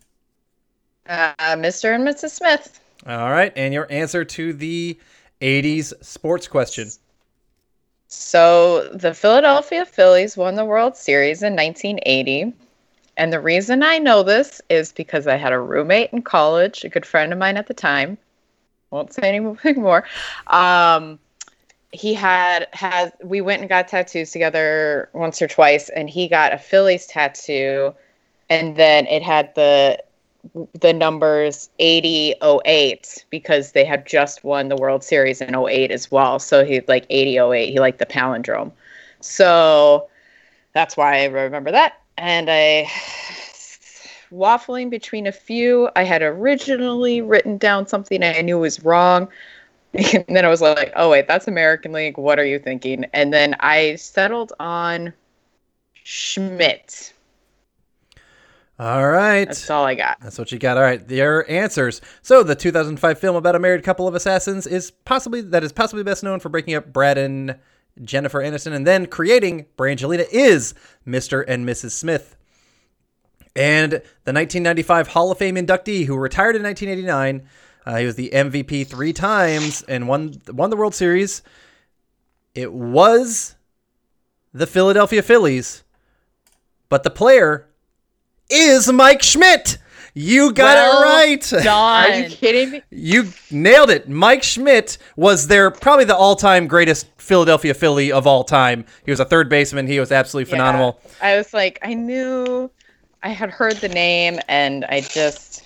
[SPEAKER 7] Uh, Mister and Missus Smith.
[SPEAKER 3] All right. And your answer to the eighties sports question?
[SPEAKER 7] So the Philadelphia Phillies won the World Series in nineteen eighty. And the reason I know this is because I had a roommate in college, a good friend of mine at the time. Won't say anything more. Um, he had, has, we went and got tattoos together once or twice, and he got a Phillies tattoo. And then it had the the numbers eighty oh eight because they had just won the World Series in oh eight as well. So he like eighty oh eight. He liked the palindrome. So that's why I remember that. And I waffling between a few. I had originally written down something I knew was wrong. And then I was like, oh, wait, that's American League. What are you thinking? And then I settled on Schmidt.
[SPEAKER 3] All right.
[SPEAKER 7] That's all I got.
[SPEAKER 3] That's what you got. All right. Their answers. So the two thousand five film about a married couple of assassins is possibly, that is possibly best known for breaking up Brad and Jennifer Aniston and then creating Brangelina is Mister and Missus Smith. And the nineteen ninety-five Hall of Fame inductee who retired in nineteen eighty-nine. Uh, he was the M V P three times and won won the World Series. It was the Philadelphia Phillies, but the player is Mike Schmidt. You got
[SPEAKER 4] well
[SPEAKER 3] it right.
[SPEAKER 4] Done.
[SPEAKER 7] Are you kidding me?
[SPEAKER 3] You nailed it. Mike Schmidt was their probably the all-time greatest Philadelphia Philly of all time. He was a third baseman. He was absolutely phenomenal.
[SPEAKER 7] Yeah. I was like, I knew, I had heard the name, and I just...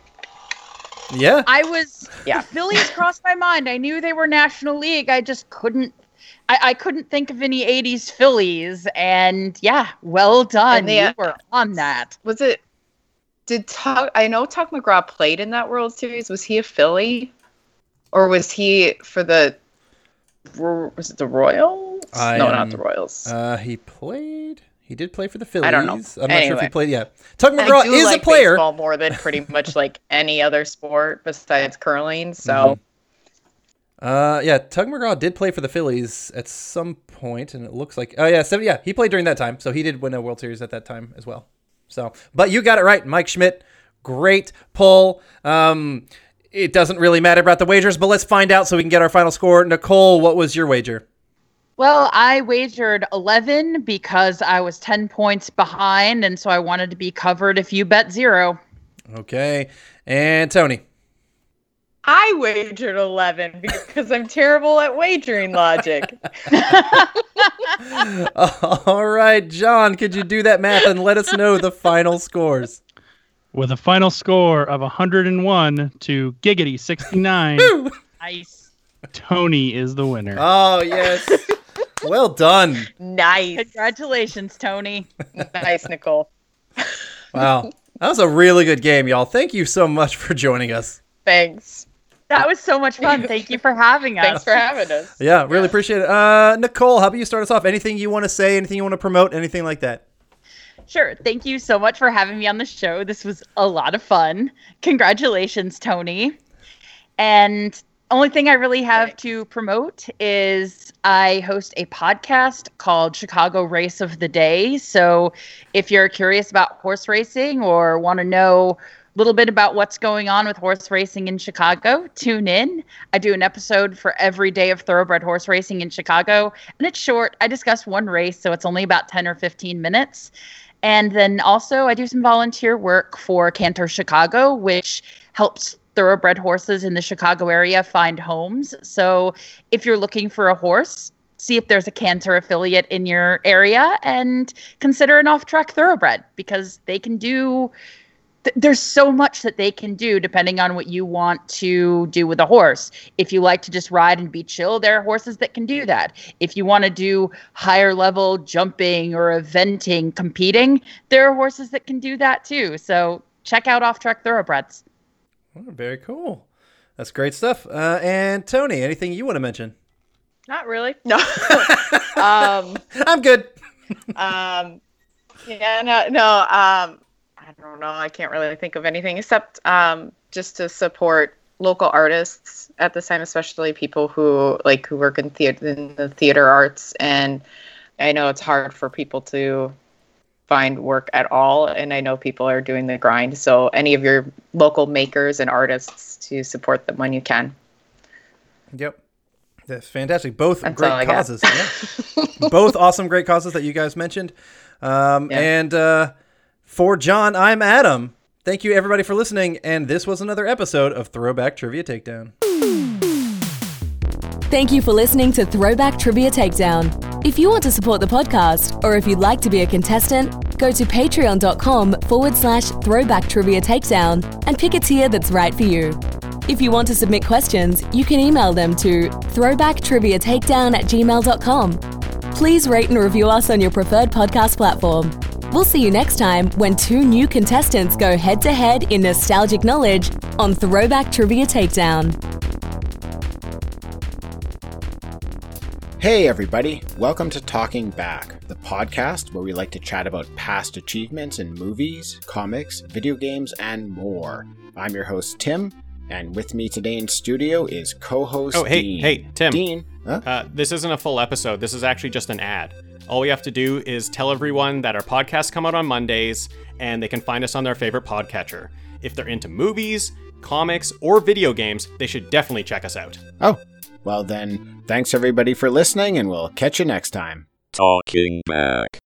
[SPEAKER 3] Yeah.
[SPEAKER 4] I was,
[SPEAKER 7] Yeah.
[SPEAKER 4] the Phillies crossed my mind. I knew they were National League. I just couldn't, I, I couldn't think of any eighties Phillies. And yeah, well done.
[SPEAKER 7] And they,
[SPEAKER 4] you were on that.
[SPEAKER 7] Was it, did Tuck, I know Tuck McGraw played in that World Series. Was he a Philly? Or was he for the, was it the Royals?
[SPEAKER 3] I,
[SPEAKER 7] no,
[SPEAKER 3] um,
[SPEAKER 7] not the Royals.
[SPEAKER 3] Uh, he played. He did play for the Phillies.
[SPEAKER 7] I don't know.
[SPEAKER 3] I'm not sure if
[SPEAKER 7] Anyway.
[SPEAKER 3] he played. Yeah. Tuck
[SPEAKER 7] I
[SPEAKER 3] McGraw
[SPEAKER 7] do
[SPEAKER 3] is
[SPEAKER 7] like
[SPEAKER 3] a player.
[SPEAKER 7] baseball more than pretty much like any other sport besides curling. So,
[SPEAKER 3] Uh, yeah, Tug McGraw did play for the Phillies at some point, and it looks like, oh yeah, seven, yeah, he played during that time, so he did win a World Series at that time as well. So, but you got it right, Mike Schmidt, great pull. Um, it doesn't really matter about the wagers, but let's find out so we can get our final score. Nicole, what was your wager?
[SPEAKER 4] Well, I wagered eleven because I was ten points behind, and so I wanted to be covered if you bet zero.
[SPEAKER 3] Okay, and Tony.
[SPEAKER 7] I wagered eleven because I'm terrible at wagering logic.
[SPEAKER 3] All right, John, could you do that math and let us know the final scores?
[SPEAKER 5] With a final score of one hundred one to giggity sixty-nine,
[SPEAKER 4] Nice.
[SPEAKER 5] Tony is the winner.
[SPEAKER 3] Oh, yes. Well done.
[SPEAKER 7] Nice.
[SPEAKER 4] Congratulations, Tony.
[SPEAKER 7] Nice, Nicole.
[SPEAKER 3] Wow. That was a really good game, y'all. Thank you so much for joining us.
[SPEAKER 7] Thanks.
[SPEAKER 4] That was so much fun. Thank you for having us.
[SPEAKER 7] Thanks for having us.
[SPEAKER 3] Yeah, really appreciate it. Uh, Nicole, how about you start us off? Anything you want to say, anything you want to promote, anything like that?
[SPEAKER 4] Sure. Thank you so much for having me on the show. This was a lot of fun. Congratulations, Tony. And only thing I really have to promote is I host a podcast called Chicago Race of the Day. So if you're curious about horse racing or want to know a little bit about what's going on with horse racing in Chicago, tune in. I do an episode for every day of thoroughbred horse racing in Chicago, and it's short. I discuss one race, so it's only about ten or fifteen minutes. And then also I do some volunteer work for Cantor Chicago, which helps thoroughbred horses in the Chicago area find homes. So if you're looking for a horse, see if there's a Cantor affiliate in your area and consider an off-track thoroughbred, because they can do th- there's so much that they can do depending on what you want to do with a horse. If you like to just ride and be chill, there are horses that can do that. If you want to do higher level jumping or eventing, competing, there are horses that can do that too. So check out off-track thoroughbreds.
[SPEAKER 3] Oh, very cool. That's great stuff. Uh, and Tony, anything you want to mention?
[SPEAKER 7] Not really. No. um,
[SPEAKER 3] I'm good.
[SPEAKER 7] um, yeah, no, no. Um, I don't know. I can't really think of anything except um, just to support local artists at this time, especially people who like who work in theater, in the theater arts. And I know it's hard for people to find work at all, and I know people are doing the grind. So any of your local makers and artists, to support them when you can.
[SPEAKER 3] Yep. That's fantastic. Both
[SPEAKER 7] That's all I
[SPEAKER 3] great
[SPEAKER 7] got.
[SPEAKER 3] causes. Yeah. Both awesome, great causes that you guys mentioned. Um,
[SPEAKER 7] Yeah.
[SPEAKER 3] And uh, for John, I'm Adam. Thank you, everybody, for listening. And this was another episode of Throwback Trivia Takedown.
[SPEAKER 2] Thank you for listening to Throwback Trivia Takedown. If you want to support the podcast, or if you'd like to be a contestant, go to patreon.com forward slash throwback trivia takedown and pick a tier that's right for you. If you want to submit questions, you can email them to throwbacktriviatakedown at gmail dot com. please rate and review us on your preferred podcast platform. We'll see you next time when two new contestants go head-to-head in nostalgic knowledge on Throwback Trivia Takedown.
[SPEAKER 8] Hey everybody, welcome to Talking Back, the podcast where we like to chat about past achievements in movies, comics, video games, and more. I'm your host Tim, and with me today in studio is co-host
[SPEAKER 9] Oh, hey,
[SPEAKER 8] Dean.
[SPEAKER 9] hey, Tim.
[SPEAKER 8] Dean, huh?
[SPEAKER 9] Uh, this isn't a full episode. This is actually just an ad. All we have to do is tell everyone that our podcasts come out on Mondays, and they can find us on their favorite podcatcher. If they're into movies, comics, or video games, they should definitely check us out.
[SPEAKER 8] Oh, well then, thanks everybody for listening, and we'll catch you next time.
[SPEAKER 10] Talking Back.